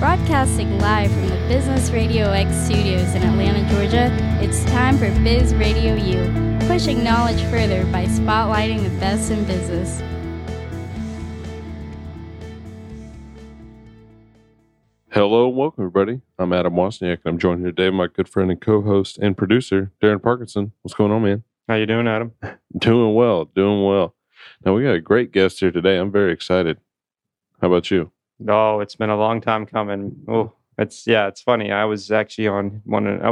Broadcasting live from the Business Radio X studios in Atlanta, Georgia, it's time for Biz Radio U, pushing knowledge further by spotlighting the best in business. Hello and welcome, everybody. I'm Adam Wozniak, and I'm joined here today by my good friend and co-host and producer, Darren Parkinson. What's going on, man? How you doing, Adam? Doing well. Now, we got a great guest here today. I'm very excited. How about you? Oh, it's been a long time coming. Oh, it's funny. I was actually on one of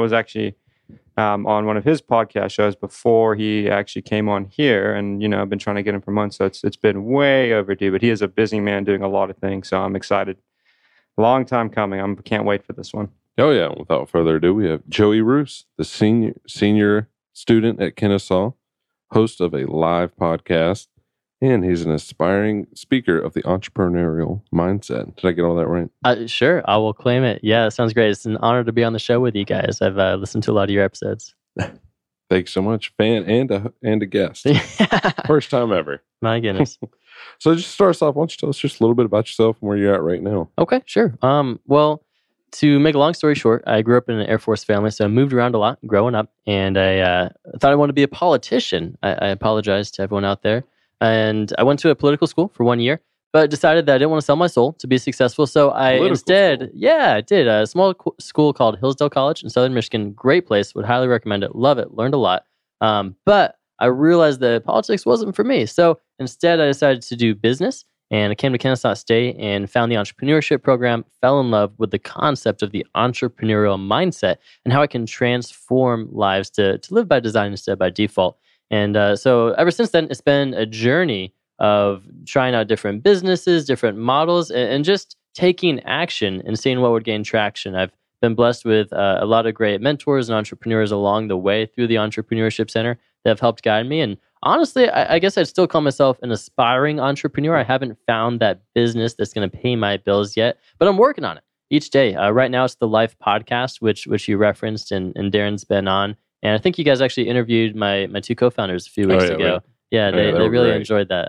his podcast shows before he actually came on here, and I've been trying to get him for months, so it's been way overdue. But he is a busy man doing a lot of things, so I'm excited. Long time coming. I can't wait for this one. Oh yeah. Without further ado, we have Joey Roos, the senior student at Kennesaw, host of a live podcast, and he's an aspiring speaker of the entrepreneurial mindset. Did I get all that right? Sure. I will claim it. Yeah, that sounds great. It's an honor to be on the show with you guys. I've listened to a lot of your episodes. Thanks so much. Fan and a guest. First time ever. My goodness. So just start us off. Why don't you tell us just a little bit about yourself and where you're at right now? Okay, sure. Well, to make a long story short, I grew up in an Air Force family, so I moved around a lot growing up, and I thought I wanted to be a politician. I apologize to everyone out there. And I went to a political school for 1 year, but decided that I didn't want to sell my soul to be successful. So I did a small school called Hillsdale College in Southern Michigan. Great place. Would highly recommend it. Love it. Learned a lot. But I realized that politics wasn't for me. So instead, I decided to do business. And I came to Kennesaw State and found the entrepreneurship program, fell in love with the concept of the entrepreneurial mindset and how it can transform lives to live by design instead of by default. And so ever since then, it's been a journey of trying out different businesses, different models, and just taking action and seeing what would gain traction. I've been blessed with a lot of great mentors and entrepreneurs along the way through the Entrepreneurship Center that have helped guide me. And honestly, I guess I'd still call myself an aspiring entrepreneur. I haven't found that business that's going to pay my bills yet, but I'm working on it each day. Right now, it's the Life podcast, which you referenced, and Darren's been on. And I think you guys actually interviewed my two co-founders a few weeks ago. Right. Yeah, they really enjoyed that.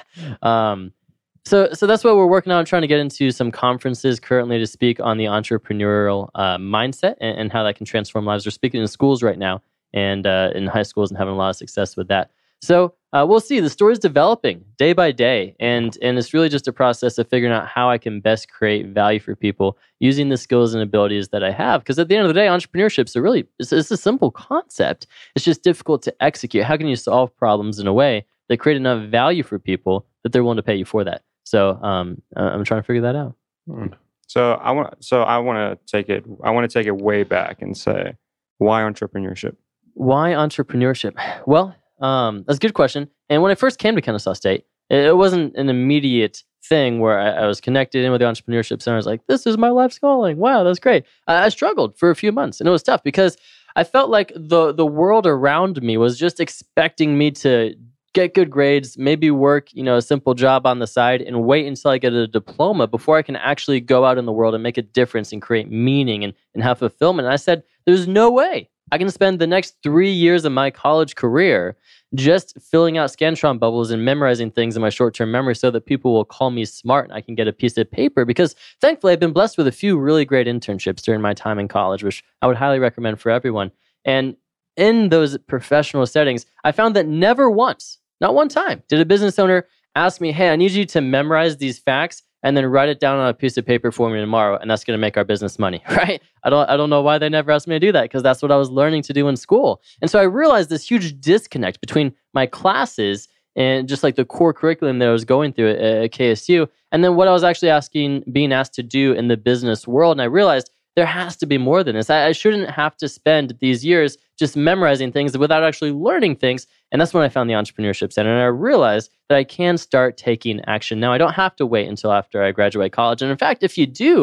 So that's what we're working on, trying to get into some conferences currently to speak on the entrepreneurial mindset and how that can transform lives. We're speaking in schools right now and in high schools and having a lot of success with that. So we'll see. The story's developing day by day, and it's really just a process of figuring out how I can best create value for people using the skills and abilities that I have. Because at the end of the day, entrepreneurship it's a simple concept. It's just difficult to execute. How can you solve problems in a way that create enough value for people that they're willing to pay you for that? So I'm trying to figure that out. So I want to take it way back and say, why entrepreneurship? Why entrepreneurship? Well, that's a good question. And when I first came to Kennesaw State, it wasn't an immediate thing where I was connected in with the Entrepreneurship Center. I was like, this is my life's calling. Wow, that's great. I struggled for a few months, and it was tough because I felt like the world around me was just expecting me to get good grades, maybe work, a simple job on the side, and wait until I get a diploma before I can actually go out in the world and make a difference and create meaning and have fulfillment. And I said, there's no way I can spend the next 3 years of my college career just filling out Scantron bubbles and memorizing things in my short-term memory so that people will call me smart and I can get a piece of paper. Because thankfully, I've been blessed with a few really great internships during my time in college, which I would highly recommend for everyone. And in those professional settings, I found that never once, not one time, did a business owner ask me, hey, I need you to memorize these facts and then write it down on a piece of paper for me tomorrow, and that's going to make our business money, right? I don't know why they never asked me to do that, because that's what I was learning to do in school. And so I realized this huge disconnect between my classes and just like the core curriculum that I was going through at KSU, and then what I was actually being asked to do in the business world. And I realized there has to be more than this. I shouldn't have to spend these years just memorizing things without actually learning things. And that's when I found the Entrepreneurship Center. And I realized that I can start taking action now. I don't have to wait until after I graduate college. And in fact, if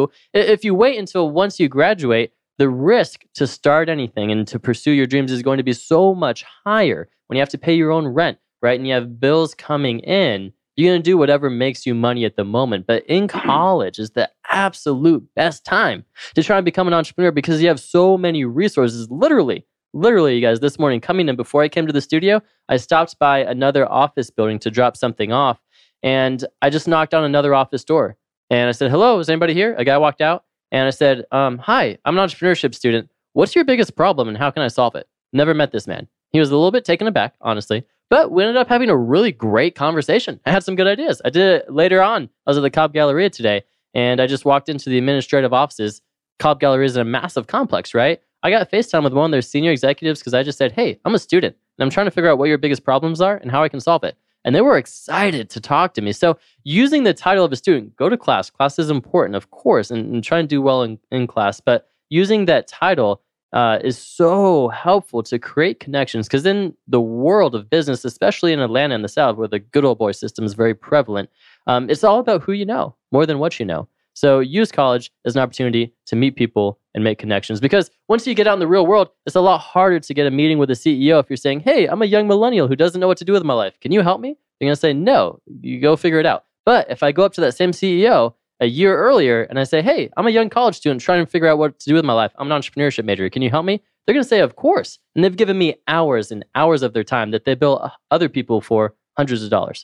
you wait until once you graduate, the risk to start anything and to pursue your dreams is going to be so much higher when you have to pay your own rent, right? And you have bills coming in. You're going to do whatever makes you money at the moment. But in college is the absolute best time to try and become an entrepreneur because you have so many resources. Literally, you guys, this morning coming in before I came to the studio, I stopped by another office building to drop something off. And I just knocked on another office door. And I said, hello, is anybody here? A guy walked out. And I said, hi, I'm an entrepreneurship student. What's your biggest problem and how can I solve it? Never met this man. He was a little bit taken aback, honestly, but we ended up having a really great conversation. I had some good ideas. I did it later on. I was at the Cobb Galleria today, and I just walked into the administrative offices. Cobb Galleria is in a massive complex, right? I got a FaceTime with one of their senior executives because I just said, hey, I'm a student, and I'm trying to figure out what your biggest problems are and how I can solve it. And they were excited to talk to me. So using the title of a student, go to class. Class is important, of course, and try and do well in class. But using that title is so helpful to create connections, because in the world of business, especially in Atlanta in the South, where the good old boy system is very prevalent, it's all about who you know more than what you know. So use college as an opportunity to meet people and make connections, because once you get out in the real world, it's a lot harder to get a meeting with a CEO if you're saying, hey, I'm a young millennial who doesn't know what to do with my life. Can you help me? They're going to say, no, you go figure it out. But if I go up to that same CEO a year earlier and I say, hey, I'm a young college student trying to figure out what to do with my life. I'm an entrepreneurship major. Can you help me? They're going to say, of course. And they've given me hours and hours of their time that they bill other people for hundreds of dollars.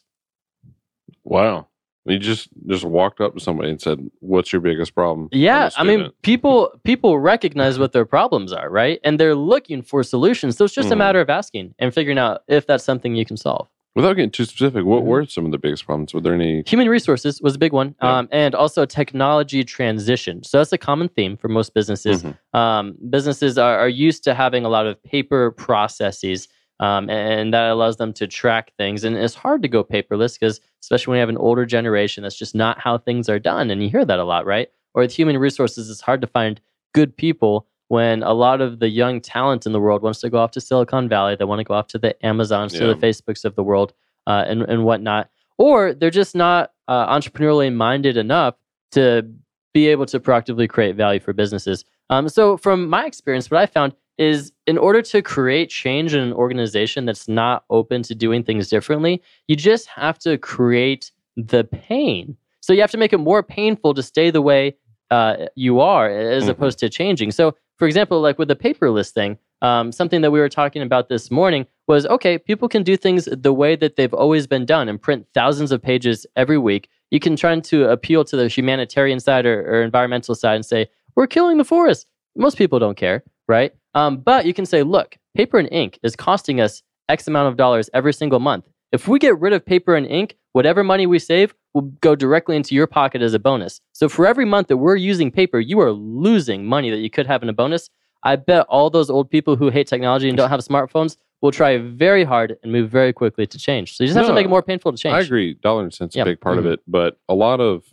Wow. You just walked up to somebody and said, what's your biggest problem? Yeah, I mean, people recognize what their problems are, right? And they're looking for solutions. So it's just a matter of asking and figuring out if that's something you can solve. Without getting too specific, what were some of the biggest problems? Were there any? Human resources was a big one, and also technology transition. So that's a common theme for most businesses. Businesses are used to having a lot of paper processes, and that allows them to track things. And it's hard to go paperless, because especially when you have an older generation, that's just not how things are done. And you hear that a lot, right? Or with human resources, it's hard to find good people when a lot of the young talent in the world wants to go off to Silicon Valley. They want to go off to the Amazons, to the Facebooks of the world, and whatnot. Or they're just not entrepreneurially minded enough to be able to proactively create value for businesses. So from my experience, what I found is, in order to create change in an organization that's not open to doing things differently, you just have to create the pain. So you have to make it more painful to stay the way you are, as opposed to changing. So, for example, like with the paperless thing, something that we were talking about this morning was, okay, people can do things the way that they've always been done and print thousands of pages every week. You can try to appeal to the humanitarian side or environmental side and say, we're killing the forest. Most people don't care, right? But you can say, look, paper and ink is costing us X amount of dollars every single month. If we get rid of paper and ink, whatever money we save will go directly into your pocket as a bonus. So for every month that we're using paper, you are losing money that you could have in a bonus. I bet all those old people who hate technology and don't have smartphones will try very hard and move very quickly to change. So you just have to make it more painful to change. I agree. Dollar and cents is a big part of it. But a lot of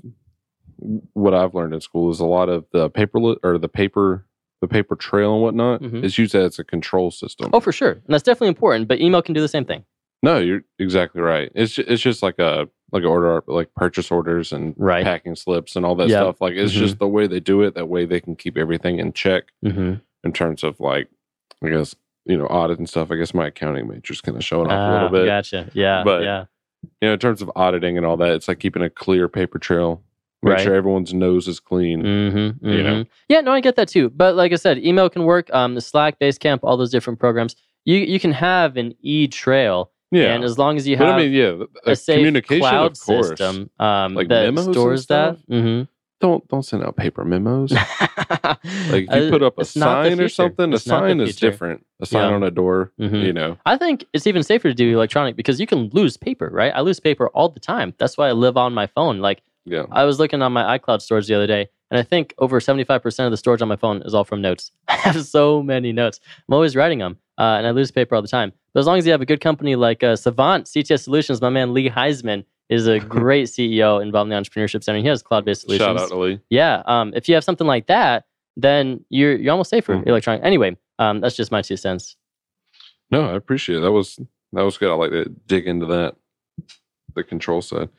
what I've learned in school is a lot of the paper trail and whatnot is used as a control system. Oh, for sure. And that's definitely important. But email can do the same thing. No, you're exactly right. It's just like order, like purchase orders and packing slips and all that stuff. Like it's just the way they do it. That way they can keep everything in check in terms of, like, I guess, audit and stuff. I guess my accounting major's kind of showing off a little bit. Gotcha. Yeah. But in terms of auditing and all that, it's like keeping a clear paper trail. Make sure everyone's nose is clean. Yeah, no, I get that too. But like I said, email can work. The Slack, Basecamp, all those different programs. You can have an e-trail. Yeah. And as long as you have a safe cloud system like that memos stores that. Don't send out paper memos. Like if you put up a sign or something, a sign is different. A sign on a door, I think it's even safer to do electronic, because you can lose paper, right? I lose paper all the time. That's why I live on my phone. Like, I was looking on my iCloud storage the other day, and I think over 75% of the storage on my phone is all from notes. I have so many notes. I'm always writing them, and I lose paper all the time. But as long as you have a good company like Savant CTS Solutions, my man Lee Heisman is a great CEO involved in the Entrepreneurship Center. He has cloud-based solutions. Shout out to Lee. Yeah. If you have something like that, then you're almost safe for electronic. Anyway, that's just my 2 cents. No, I appreciate it. That was good. I like to dig into that, the control side.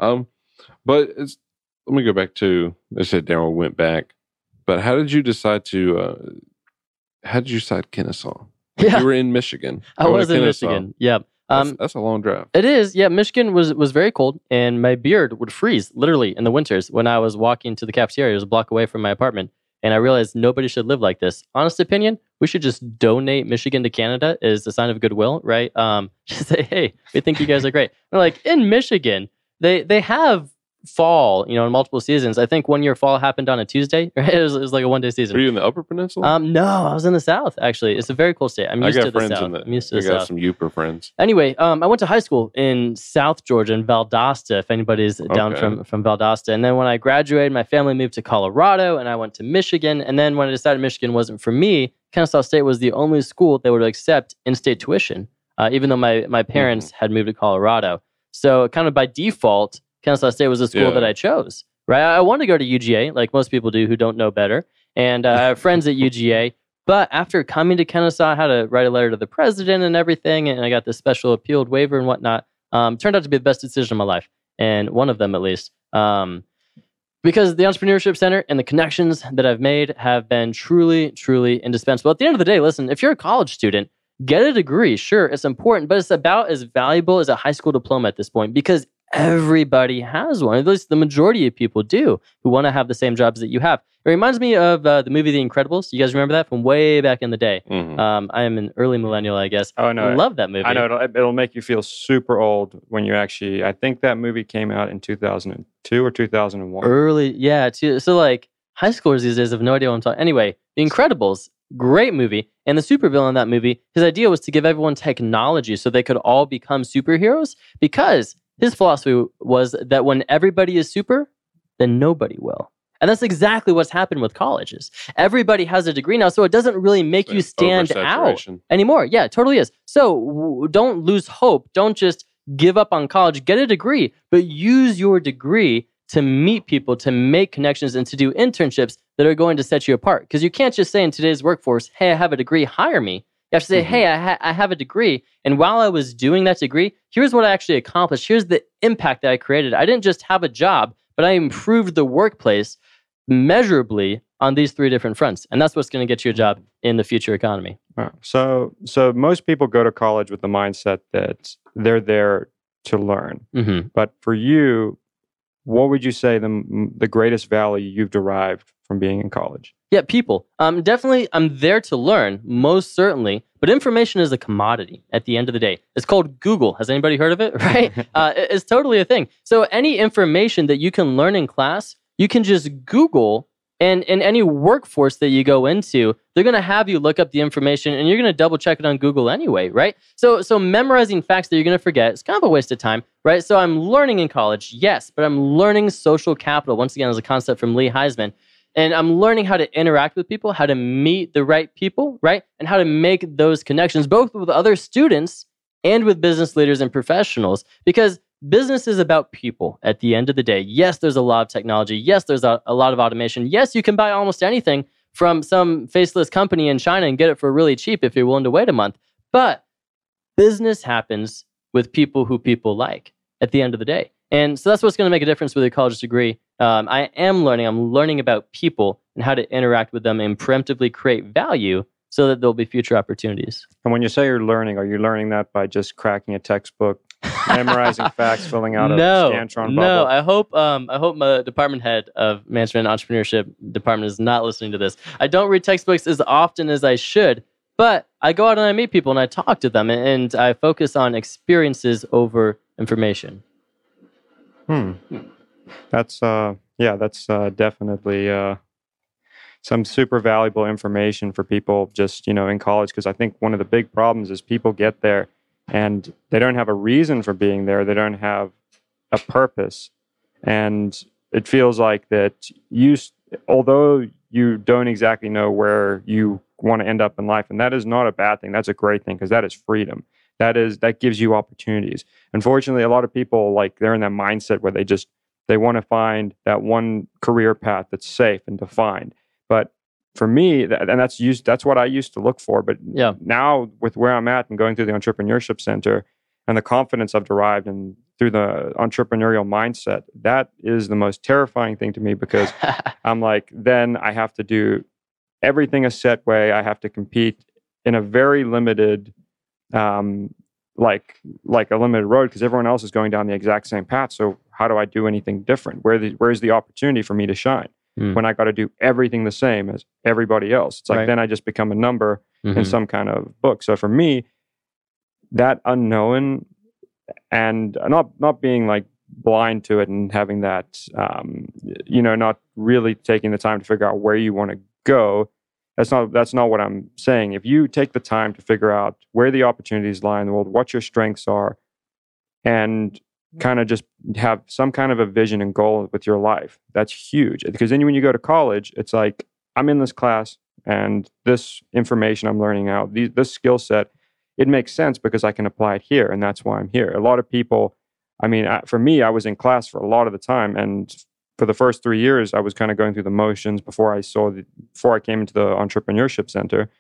But let me go back to, I said Darryl went back, but how did you decide Kennesaw? You were in Michigan. I was in Michigan. Yeah. That's a long drive. It is. Yeah. Michigan was very cold, and my beard would freeze literally in the winters when I was walking to the cafeteria. It was a block away from my apartment. And I realized nobody should live like this. Honest opinion, we should just donate Michigan to Canada as a sign of goodwill, right? Just say, hey, we think you guys are great. We're like, in Michigan, they have fall, in multiple seasons. I think one year fall happened on a Tuesday. Right? It was like a one-day season. Are you in the Upper Peninsula? No, I was in the South, actually. It's a very cool state. I'm used to the South. I'm used to the South. I got some Uper friends. Anyway, I went to high school in South Georgia, in Valdosta, if anybody's down from Valdosta. And then when I graduated, my family moved to Colorado, and I went to Michigan. And then when I decided Michigan wasn't for me, Kennesaw State was the only school that would accept in-state tuition, even though my parents had moved to Colorado. So kind of by default, Kennesaw State was the school that I chose, right? I wanted to go to UGA, like most people do who don't know better. And I have friends at UGA. But after coming to Kennesaw, I had to write a letter to the president and everything. And I got this special appealed waiver and whatnot. Turned out to be the best decision of my life. And one of them, at least. Because the Entrepreneurship Center and the connections that I've made have been truly, truly indispensable. At the end of the day, listen, if you're a college student, get a degree. Sure, it's important, but it's about as valuable as a high school diploma at this point because everybody has one. At least the majority of people do who want to have the same jobs that you have. It reminds me of the movie The Incredibles. You guys remember that from way back in the day? I am an early millennial, I guess. Oh, no. I love that movie. I know. It'll make you feel super old when you actually... I think that movie came out in 2002 or 2001. Early, yeah. So like high schoolers these days have no idea what I'm talking... Anyway, The Incredibles, great movie. And the supervillain in that movie, his idea was to give everyone technology so they could all become superheroes because his philosophy was that when everybody is super, then nobody will. And that's exactly what's happened with colleges. Everybody has a degree now, so it doesn't really make you stand out anymore. Yeah, it totally is. So don't lose hope. Don't just give up on college. Get a degree, but use your degree to meet people, to make connections, and to do internships that are going to set you apart. Because you can't just say in today's workforce, hey, I have a degree, hire me. You have to say, hey, I have a degree. And while I was doing that degree, here's what I actually accomplished. Here's the impact that I created. I didn't just have a job, but I improved the workplace measurably on these three different fronts. And that's what's going to get you a job in the future economy. So most people go to college with the mindset that they're there to learn. But for you, what would you say the greatest value you've derived from being in college? Yeah, people. Definitely, I'm there to learn, most certainly. But information is a commodity at the end of the day. It's called Google. Has anybody heard of it? Right? It's totally a thing. So any information that you can learn in class, you can just Google. And in any workforce that you go into, they're going to have you look up the information and you're going to double check it on Google anyway, right? So memorizing facts that you're going to forget is kind of a waste of time, right? So I'm learning in college, yes, but I'm learning social capital. Once again, as a concept from Lee Heisman. And I'm learning how to interact with people, how to meet the right people, right? And how to make those connections, both with other students and with business leaders and professionals. Because business is about people at the end of the day. Yes, there's a lot of technology. Yes, there's a lot of automation. Yes, you can buy almost anything from some faceless company in China and get it for really cheap if you're willing to wait a month. But business happens with people who people like at the end of the day. And so that's what's going to make a difference with your college degree. I'm learning about people and how to interact with them and preemptively create value so that there'll be future opportunities. And when you say you're learning, are you learning that by just cracking a textbook, memorizing facts, filling out a Scantron bubble? No, I hope my department head of management and entrepreneurship department is not listening to this. I don't read textbooks as often as I should, but I go out and I meet people and I talk to them and I focus on experiences over information. That's definitely some super valuable information for people just, in college. Because I think one of the big problems is people get there and they don't have a reason for being there. They don't have a purpose. And it feels like that although you don't exactly know where you want to end up in life, and that is not a bad thing. That's a great thing because that is freedom. That gives you opportunities. Unfortunately, a lot of people, they're in that mindset where they want to find that one career path that's safe and defined. But for me, that's what I used to look for. But now with where I'm at and going through the Entrepreneurship Center and the confidence I've derived and through the entrepreneurial mindset, that is the most terrifying thing to me because I'm then I have to do everything a set way. I have to compete in a very limited like a limited road because everyone else is going down the exact same path. So how do I do anything different? Where's the opportunity for me to shine when I got to do everything the same as everybody else? It's then I just become a number in some kind of book. So for me, that unknown and not being blind to it and having that, not really taking the time to figure out where you want to go. That's not what I'm saying. If you take the time to figure out where the opportunities lie in the world, what your strengths are, and kind of just have some kind of a vision and goal with your life, that's huge. Because then when you go to college, it's like, I'm in this class and this information I'm learning now, this skill set, it makes sense because I can apply it here, and that's why I'm here. A lot of people, for me, I was in class for a lot of the time, and for the first 3 years, I was kind of going through the motions before I came into the Entrepreneurship Center,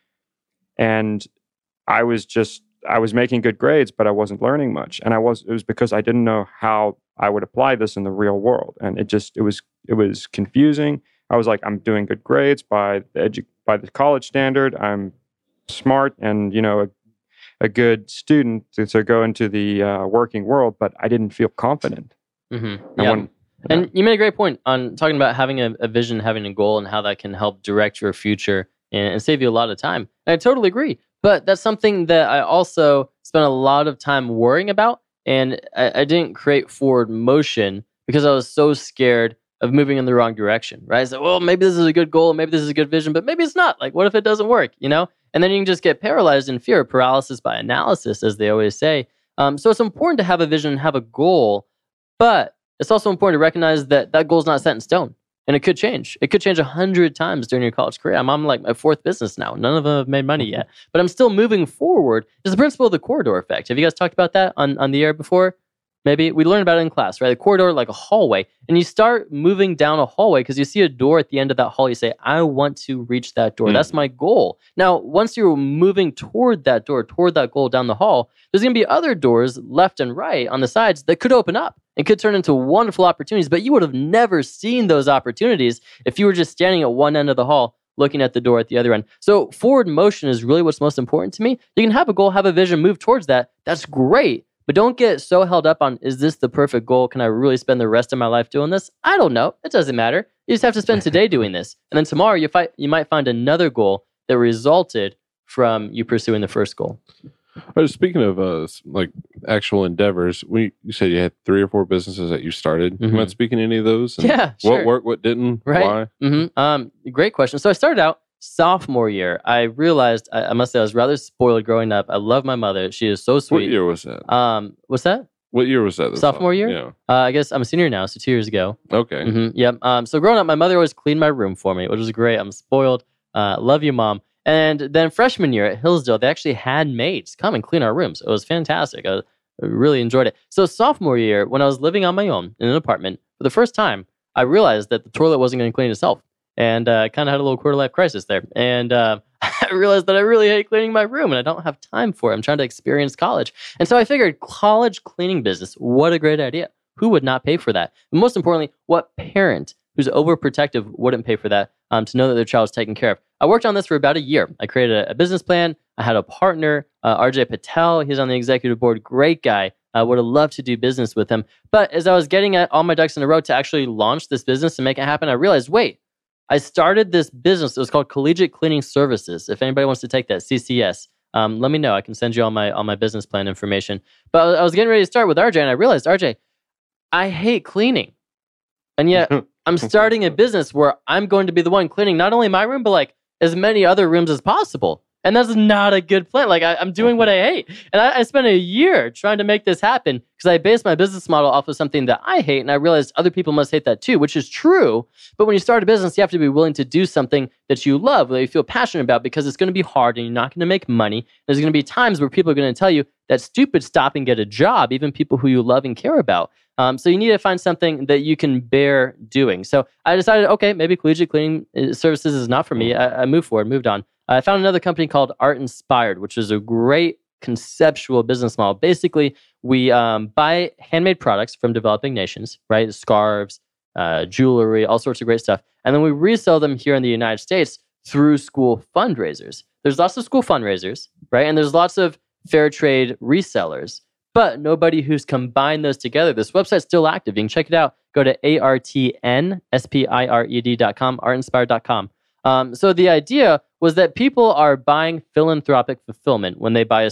and I was making good grades, but I wasn't learning much, and it was because I didn't know how I would apply this in the real world, and it was confusing. I was like, I'm doing good grades by the college standard. I'm smart and a good student to go into the working world, but I didn't feel confident. Mm-hmm. And you made a great point on talking about having a vision, having a goal, and how that can help direct your future and save you a lot of time. And I totally agree. But that's something that I also spent a lot of time worrying about, and I didn't create Forward Motion because I was so scared of moving in the wrong direction, right? So, well, maybe this is a good goal, maybe this is a good vision, but maybe it's not. Like, what if it doesn't work, And then you can just get paralyzed in fear, paralysis by analysis, as they always say. So it's important to have a vision and have a goal, but it's also important to recognize that goal is not set in stone, and it could change. It could change 100 times during your college career. I'm on like my 4th business now. None of them have made money yet, but I'm still moving forward. It's the principle of the corridor effect. Have you guys talked about that on the air before? Maybe we learned about it in class, right? The corridor, like a hallway, and you start moving down a hallway because you see a door at the end of that hall. You say, I want to reach that door. That's my goal. Now, once you're moving toward that door, toward that goal down the hall, there's going to be other doors left and right on the sides that could open up and could turn into wonderful opportunities, but you would have never seen those opportunities if you were just standing at one end of the hall looking at the door at the other end. So forward motion is really what's most important to me. You can have a goal, have a vision, move towards that. That's great. But don't get so held up on, is this the perfect goal? Can I really spend the rest of my life doing this? I don't know. It doesn't matter. You just have to spend today doing this. And then tomorrow you might find another goal that resulted from you pursuing the first goal. Speaking of like actual endeavors, you said you had 3 or 4 businesses that you started. You mind speaking to any of those? And yeah, sure. What worked, what didn't, right. Why? Great question. So I started out sophomore year. I realized I must say I was rather spoiled growing up. I love my mother. She is so sweet. What year was that? What's that? What year was that? Sophomore year? Yeah. I guess I'm a senior now, so 2 years ago. Okay. Yep. So growing up, my mother always cleaned my room for me, which was great. I'm spoiled. Love you, Mom. And then freshman year at Hillsdale, they actually had maids come and clean our rooms. It was fantastic. I really enjoyed it. So sophomore year, when I was living on my own in an apartment, for the first time, I realized that the toilet wasn't going to clean itself. And I kind of had a little quarter-life crisis there. And I realized that I really hate cleaning my room, and I don't have time for it. I'm trying to experience college. And so I figured college cleaning business, what a great idea. Who would not pay for that? And most importantly, what parent who's overprotective wouldn't pay for that to know that their child is taken care of? I worked on this for about a year. I created a business plan. I had a partner, RJ Patel. He's on the executive board. Great guy. I would have loved to do business with him. But as I was getting all my ducks in a row to actually launch this business and make it happen, I realized, wait, I started this business. It was called Collegiate Cleaning Services. If anybody wants to take that, CCS, let me know. I can send you all my business plan information. But I was getting ready to start with RJ, and I realized, RJ, I hate cleaning. And yet I'm starting a business where I'm going to be the one cleaning not only my room, but like as many other rooms as possible. And that's not a good plan. Like I'm doing what I hate. And I spent a year trying to make this happen because I based my business model off of something that I hate. And I realized other people must hate that too, which is true. But when you start a business, you have to be willing to do something that you love, that you feel passionate about, because it's going to be hard and you're not going to make money. There's going to be times where people are going to tell you that's stupid, stop and get a job, even people who you love and care about. So you need to find something that you can bear doing. So I decided, okay, maybe collegiate cleaning services is not for me. I moved on. I found another company called Art Inspired, which is a great conceptual business model. Basically, we buy handmade products from developing nations, right? Scarves, jewelry, all sorts of great stuff. And then we resell them here in the United States through school fundraisers. There's lots of school fundraisers, right? And there's lots of fair trade resellers, but nobody who's combined those together. This website's still active. You can check it out. Go to artnspired.com, artinspired.com. So the idea was that people are buying philanthropic fulfillment when they buy a scarf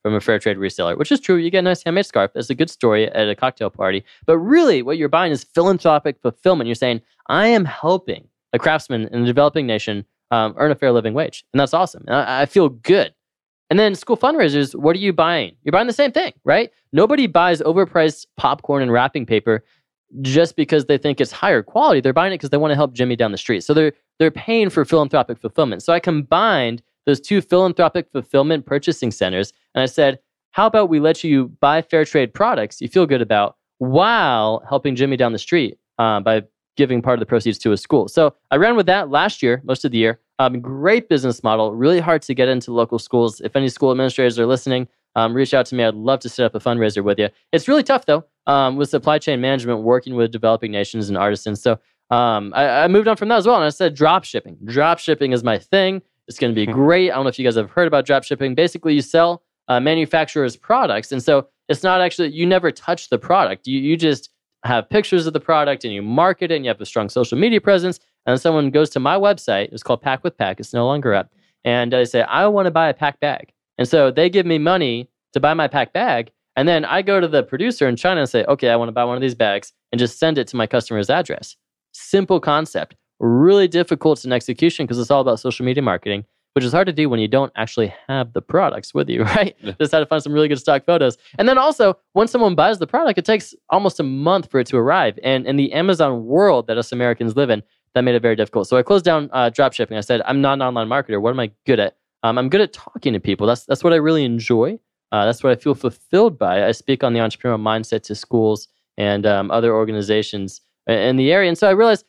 from a fair trade reseller, which is true. You get a nice handmade scarf. It's a good story at a cocktail party. But really, what you're buying is philanthropic fulfillment. You're saying, I am helping a craftsman in a developing nation earn a fair living wage. And that's awesome. And I feel good. And then school fundraisers, what are you buying? You're buying the same thing, right? Nobody buys overpriced popcorn and wrapping paper just because they think it's higher quality. They're buying it because they want to help Jimmy down the street. So they're paying for philanthropic fulfillment. So I combined those two philanthropic fulfillment purchasing centers, and I said, how about we let you buy fair trade products you feel good about while helping Jimmy down the street by giving part of the proceeds to a school. So I ran with that last year, most of the year. Great business model, really hard to get into local schools. If any school administrators are listening, reach out to me. I'd love to set up a fundraiser with you. It's really tough though, with supply chain management, working with developing nations and artisans. So I moved on from that as well. And I said, drop shipping. Drop shipping is my thing. It's going to be great. I don't know if you guys have heard about drop shipping. Basically, you sell manufacturers' products. And so it's not actually, you never touch the product. You just have pictures of the product and you market it and you have a strong social media presence. And someone goes to my website. It's called Pack with Pack. It's no longer up. And they say, I want to buy a pack bag. And so they give me money to buy my pack bag. And then I go to the producer in China and say, okay, I want to buy one of these bags and just send it to my customer's address. Simple concept. Really difficult in execution because it's all about social media marketing, which is hard to do when you don't actually have the products with you, right? Just had to find some really good stock photos. And then also, when someone buys the product, it takes almost a month for it to arrive. And in the Amazon world that us Americans live in, that made it very difficult. So I closed down drop shipping. I said, I'm not an online marketer. What am I good at? I'm good at talking to people. That's what I really enjoy. That's what I feel fulfilled by. I speak on the entrepreneurial mindset to schools and other organizations in the area. And so I realized,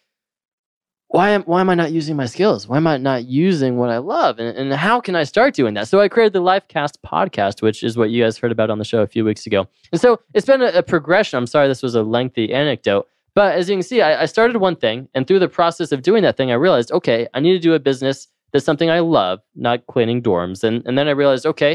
why am I not using my skills? Why am I not using what I love? And how can I start doing that? So I created the Lifecast podcast, which is what you guys heard about on the show a few weeks ago. And so it's been a progression. I'm sorry this was a lengthy anecdote. But as you can see, I started one thing. And through the process of doing that thing, I realized, okay, I need to do a business that's something I love, not cleaning dorms. And then I realized, okay,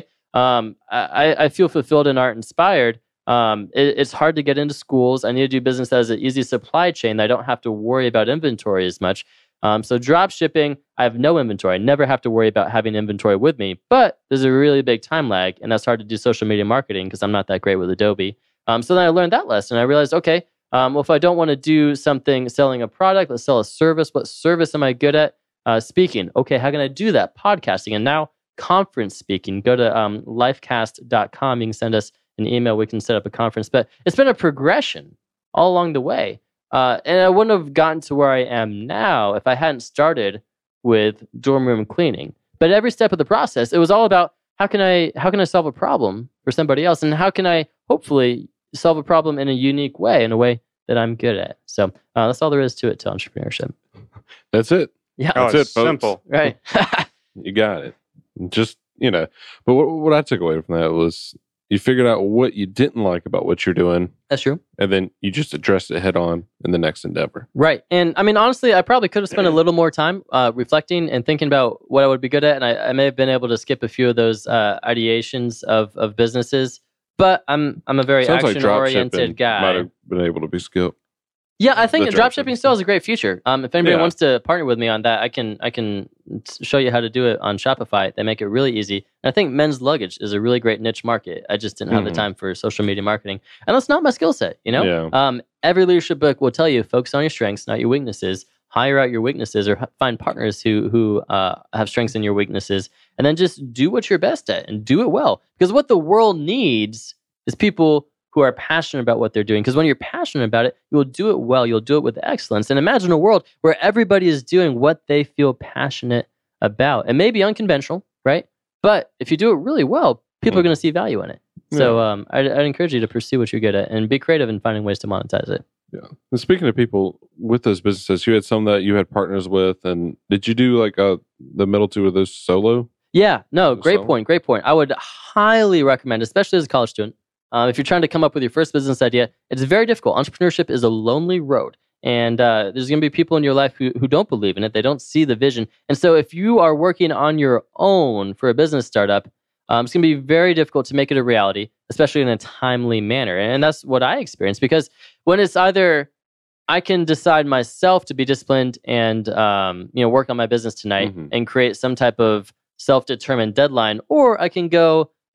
I feel fulfilled and art inspired. It's hard to get into schools. I need to do business that has an easy supply chain that I don't have to worry about inventory as much. So drop shipping, I have no inventory. I never have to worry about having inventory with me, but there's a really big time lag, and that's hard to do social media marketing because I'm not that great with Adobe. So then I learned that lesson. I realized, okay, well, if I don't want to do something selling a product, let's sell a service. What service am I good at? Speaking. Okay, how can I do that? Podcasting. And now conference speaking. Go to lifecast.com. You can send us an email. We can set up a conference. But it's been a progression all along the way. And I wouldn't have gotten to where I am now if I hadn't started with dorm room cleaning. But every step of the process, it was all about how can I solve a problem for somebody else? And how can I hopefully solve a problem in a unique way, in a way that I'm good at? So that's all there is to it, to entrepreneurship. That's it. Yeah, That's it, folks. Simple. right. You got it. Just, but what I took away from that was you figured out what you didn't like about what you're doing. That's true. And then you just addressed it head on in the next endeavor. Right. And I mean, honestly, I probably could have spent a little more time reflecting and thinking about what I would be good at. And I may have been able to skip a few of those ideations of businesses. But I'm a very action-oriented guy. Might have been able to be skipped. Yeah, I think dropshipping still has a great future. If anybody wants to partner with me on that, I can show you how to do it on Shopify. They make it really easy. And I think men's luggage is a really great niche market. I just didn't have the time for social media marketing. And that's not my skill set, Yeah. Every leadership book will tell you, focus on your strengths, not your weaknesses. Hire out your weaknesses or find partners who have strengths in your weaknesses. And then just do what you're best at and do it well. Because what the world needs is people who are passionate about what they're doing. Because when you're passionate about it, you'll do it well. You'll do it with excellence. And imagine a world where everybody is doing what they feel passionate about. It may be unconventional, right? But if you do it really well, people are going to see value in it. So I'd encourage you to pursue what you're good at and be creative in finding ways to monetize it. Yeah. And speaking of people with those businesses, you had some that you had partners with. And did you do like the middle two of those solo? Yeah. No, great point. I would highly recommend, especially as a college student, if you're trying to come up with your first business idea, it's very difficult. Entrepreneurship is a lonely road. And there's going to be people in your life who don't believe in it. They don't see the vision. And so if you are working on your own for a business startup, it's going to be very difficult to make it a reality, especially in a timely manner. And that's what I experienced, because when it's either I can decide myself to be disciplined and work on my business tonight and create some type of self-determined deadline, or I can go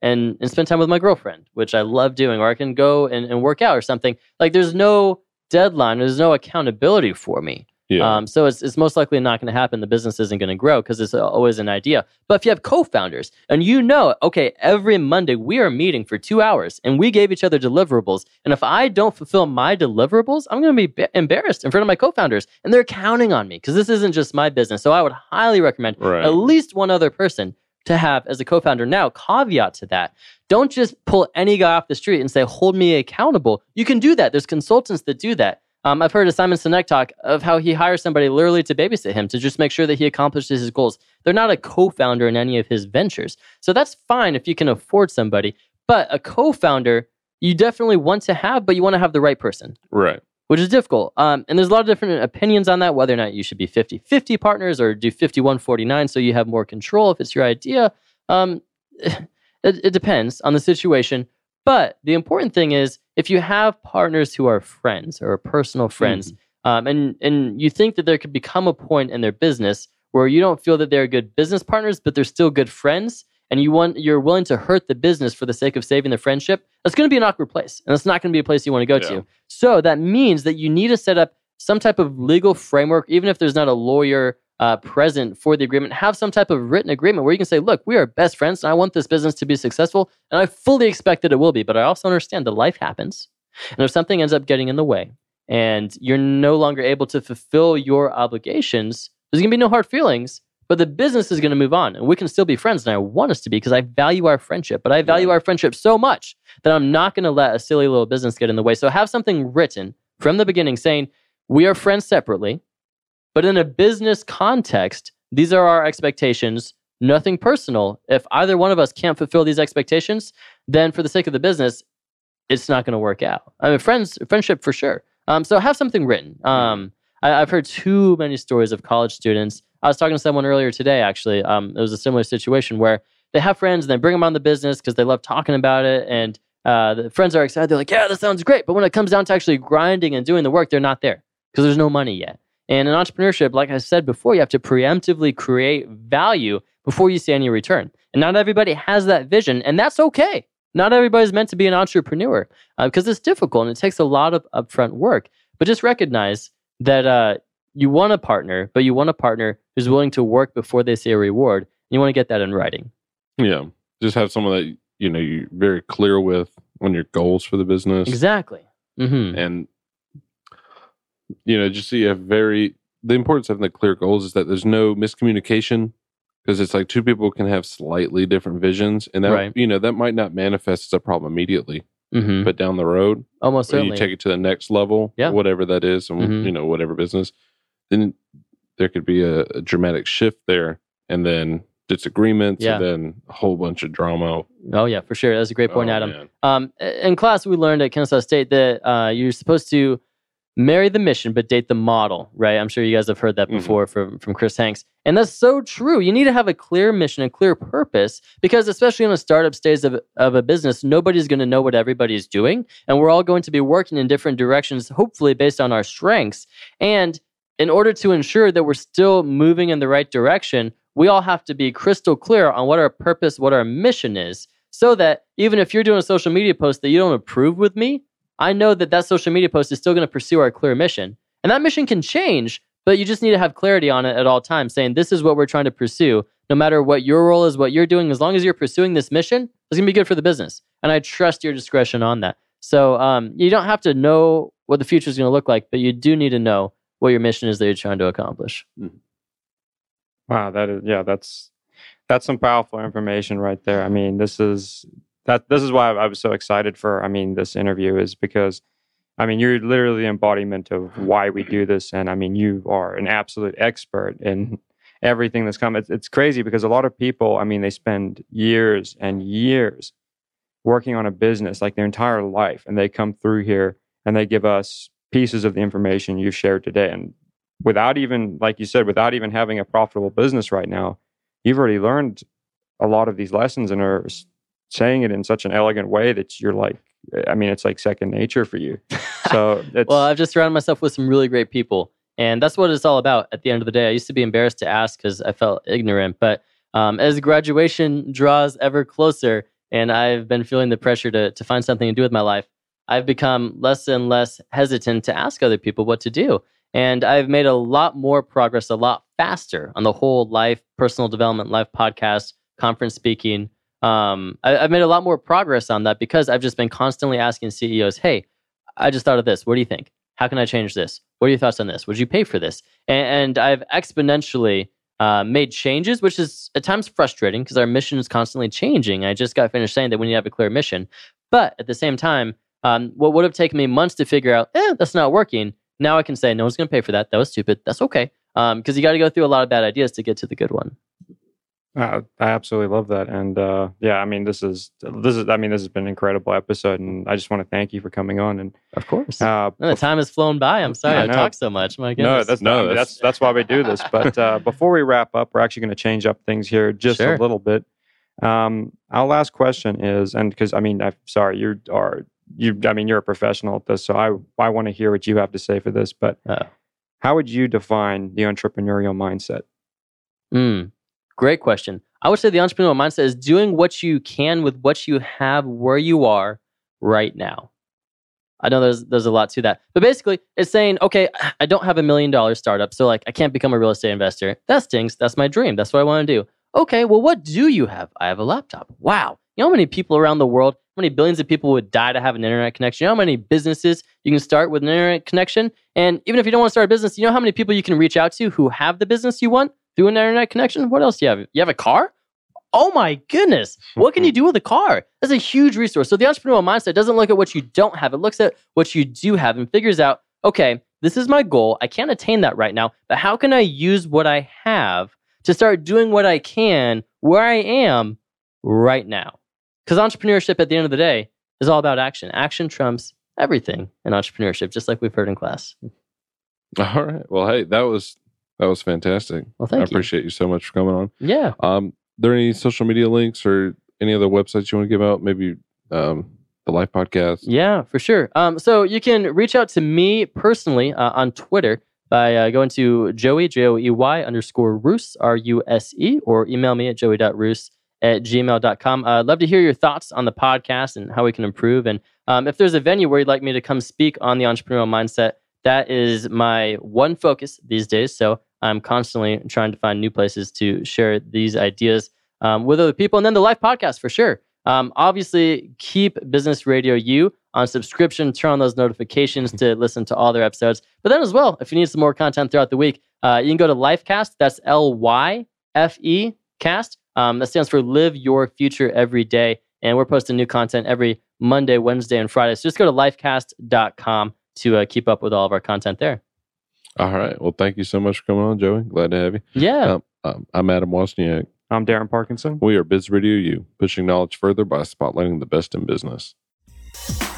and spend time with my girlfriend, which I love doing, or I can go and work out or something. Like there's no deadline, there's no accountability for me. Yeah. So it's most likely not going to happen. The business isn't going to grow because it's always an idea. But if you have co-founders and okay, every Monday we are meeting for 2 hours and we gave each other deliverables. And if I don't fulfill my deliverables, I'm going to be embarrassed in front of my co-founders. And they're counting on me because this isn't just my business. So I would highly recommend at least one other person to have as a co-founder. Now, caveat to that, don't just pull any guy off the street and say, hold me accountable. You can do that. There's consultants that do that. I've heard of Simon Sinek talk of how he hires somebody literally to babysit him to just make sure that he accomplishes his goals. They're not a co-founder in any of his ventures. So that's fine if you can afford somebody. But a co-founder, you definitely want to have, but you want to have the right person. Right. Which is difficult. And there's a lot of different opinions on that, whether or not you should be 50-50 partners or do 51-49 so you have more control if it's your idea. It depends on the situation. But the important thing is, if you have partners who are friends or personal friends, and you think that there could become a point in their business where you don't feel that they're good business partners, but they're still good friends, and you're willing to hurt the business for the sake of saving the friendship, that's going to be an awkward place, and it's not going to be a place you want to go to. So that means that you need to set up some type of legal framework, even if there's not a lawyer present for the agreement. Have some type of written agreement where you can say, look, we are best friends and I want this business to be successful and I fully expect that it will be, but I also understand that life happens. And if something ends up getting in the way and you're no longer able to fulfill your obligations, there's going to be no hard feelings, but the business is going to move on and we can still be friends. And I want us to be because I value our friendship, but I value our friendship so much that I'm not going to let a silly little business get in the way. So have something written from the beginning saying, we are friends separately, but in a business context, these are our expectations, nothing personal. If either one of us can't fulfill these expectations, then for the sake of the business, it's not going to work out. I mean, friendship for sure. So have something written. I've heard too many stories of college students. I was talking to someone earlier today, actually. It was a similar situation where they have friends and they bring them on the business because they love talking about it. And the friends are excited. They're like, yeah, that sounds great. But when it comes down to actually grinding and doing the work, they're not there because there's no money yet. And in entrepreneurship, like I said before, you have to preemptively create value before you see any return. And not everybody has that vision, and that's okay. Not everybody's meant to be an entrepreneur because it's difficult and it takes a lot of upfront work. But just recognize that you want a partner, but you want a partner who's willing to work before they see a reward. And you want to get that in writing. Yeah. Just have someone that you're very clear with on your goals for the business. Exactly. Mm-hmm. And just so you have the importance of having the clear goals is that there's no miscommunication because it's like two people can have slightly different visions and that, that might not manifest as a problem immediately, but down the road, almost certainly you take it to the next level, whatever that is, and whatever business, then there could be a dramatic shift there and then disagreements and then a whole bunch of drama. Oh yeah, for sure. That's a great point, Adam. In class, we learned at Kennesaw State that you're supposed to marry the mission, but date the model, right? I'm sure you guys have heard that before from Chris Hanks. And that's so true. You need to have a clear mission, a clear purpose, because especially in a startup stage of a business, nobody's going to know what everybody's doing. And we're all going to be working in different directions, hopefully based on our strengths. And in order to ensure that we're still moving in the right direction, we all have to be crystal clear on what our purpose, what our mission is, so that even if you're doing a social media post that you don't approve with me, I know that social media post is still going to pursue our clear mission. And that mission can change, but you just need to have clarity on it at all times, saying this is what we're trying to pursue. No matter what your role is, what you're doing, as long as you're pursuing this mission, it's going to be good for the business. And I trust your discretion on that. So you don't have to know what the future is going to look like, but you do need to know what your mission is that you're trying to accomplish. Wow, that's some powerful information right there. I mean, this is why I was so excited for, this interview is because, you're literally the embodiment of why we do this. And you are an absolute expert in everything that's come. It's crazy because a lot of people, they spend years and years working on a business, like their entire life. And they come through here and they give us pieces of the information you've shared today. And without even, like you said, without even having a profitable business right now, you've already learned a lot of these lessons and are saying it in such an elegant way that you're like, it's like second nature for you. So well, I've just surrounded myself with some really great people. And that's what it's all about at the end of the day. I used to be embarrassed to ask because I felt ignorant. But as graduation draws ever closer, and I've been feeling the pressure to find something to do with my life, I've become less and less hesitant to ask other people what to do. And I've made a lot more progress, a lot faster on the whole life, personal development, life podcast, conference speaking. I've made a lot more progress on that because I've just been constantly asking CEOs, hey, I just thought of this. What do you think? How can I change this? What are your thoughts on this? Would you pay for this? And I've exponentially made changes, which is at times frustrating because our mission is constantly changing. I just got finished saying that we need to have a clear mission. But at the same time, what would have taken me months to figure out, that's not working. Now I can say, no one's going to pay for that. That was stupid. That's okay. Because you got to go through a lot of bad ideas to get to the good one. I absolutely love that, and this has been an incredible episode, and I just want to thank you for coming on. And of course, the time has flown by. I'm sorry I talk so much. My goodness. That's why we do this. But before we wrap up, we're actually going to change up things here just a little bit. Our last question is, and because I'm sorry, you're a professional at this, so I want to hear what you have to say for this. But how would you define the entrepreneurial mindset? Great question. I would say the entrepreneurial mindset is doing what you can with what you have where you are right now. I know there's a lot to that. But basically, it's saying, okay, I don't have $1 million startup, so like I can't become a real estate investor. That stinks. That's my dream. That's what I want to do. Okay, well, what do you have? I have a laptop. Wow. You know how many people around the world, how many billions of people would die to have an internet connection? You know how many businesses you can start with an internet connection? And even if you don't want to start a business, you know how many people you can reach out to who have the business you want through an internet connection? What else do you have? You have a car? Oh my goodness. What can you do with a car? That's a huge resource. So the entrepreneurial mindset doesn't look at what you don't have. It looks at what you do have and figures out, okay, this is my goal. I can't attain that right now, but how can I use what I have to start doing what I can where I am right now? Because entrepreneurship at the end of the day is all about action. Action trumps everything in entrepreneurship, just like we've heard in class. All right. Well, hey, that was fantastic. Well, thank you. I appreciate you so much for coming on. Yeah. There any social media links or any other websites you want to give out? Maybe the Life Podcast? Yeah, for sure. So you can reach out to me personally on Twitter by going to Joey, Joey _Ruse, RUSE, or email me at joey.ruse@gmail.com. I'd love to hear your thoughts on the podcast and how we can improve. And if there's a venue where you'd like me to come speak on the entrepreneurial mindset, that is my one focus these days. So I'm constantly trying to find new places to share these ideas with other people. And then the Life Podcast for sure. Obviously, keep Business Radio U on subscription. Turn on those notifications to listen to all their episodes. But then as well, if you need some more content throughout the week, you can go to Lifecast. That's LYFE cast. That stands for Live Your Future Every Day. And we're posting new content every Monday, Wednesday, and Friday. So just go to lifecast.com to keep up with all of our content there. All right. Well, thank you so much for coming on, Joey. Glad to have you. Yeah. I'm Adam Wozniak. I'm Darren Parkinson. We are Biz Radio U, pushing knowledge further by spotlighting the best in business.